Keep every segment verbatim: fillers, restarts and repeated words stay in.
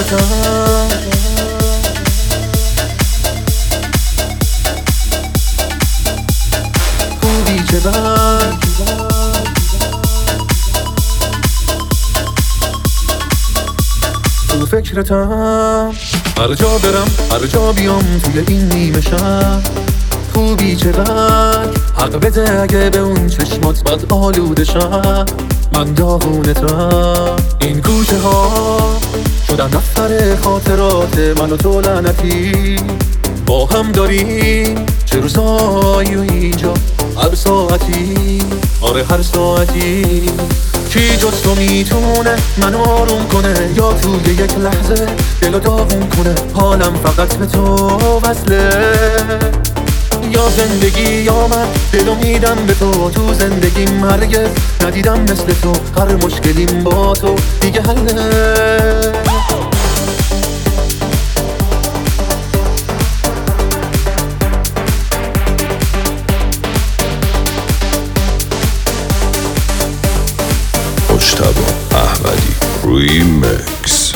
فکرتم خوبی چه بد تو فکرتم هر جا برم هر جا بیام توی این نیمه شب خوبی چقدر حق بده اگه به اون چشمات بد آلوده شم من داغونتم این کوچه ها شدن دفتر خاطرات من و تو لعنتی با هم داریم چه روزایی و اینجا هر ساعتی آره هر ساعتی کی جز تو میتونه من آروم کنه یا توی یک لحظه دلو داغون کنه حالم فقط به تو وصله یا زندگی یا من دلو میدم به تو تو زندگیم هرگز ندیدم مثل تو هر مشکلیم با تو دیگه حله مجتبی احمدی ریمیکس.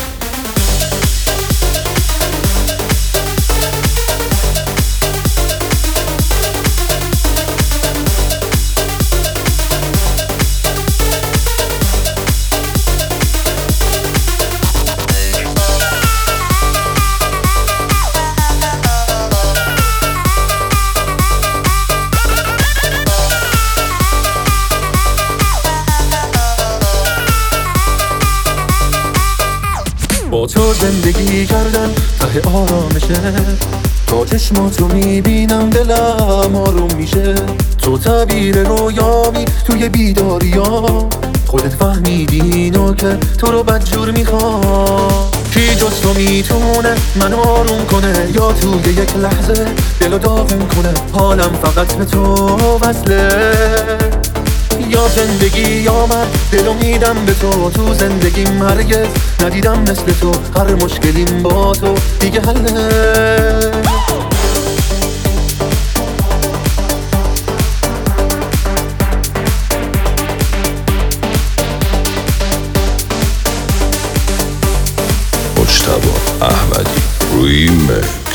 با تو زندگی کردن ته آرامشه با چشماتو میبینم دلم آروم میشه تو تعبیر رویامی توی بیداریا خودت فهمیدی اینو که تو رو بدجور میخوام کی جز تو میتونه من آروم کنه یا توی یک لحظه دلو داغون کنه حالم فقط به تو وصله یا زندگی یا من دلو میدم به تو تو زندگیم هرگز ندیدم مثل تو هر مشکلیم با تو دیگه حله مجتبی احمدی ریمیکس.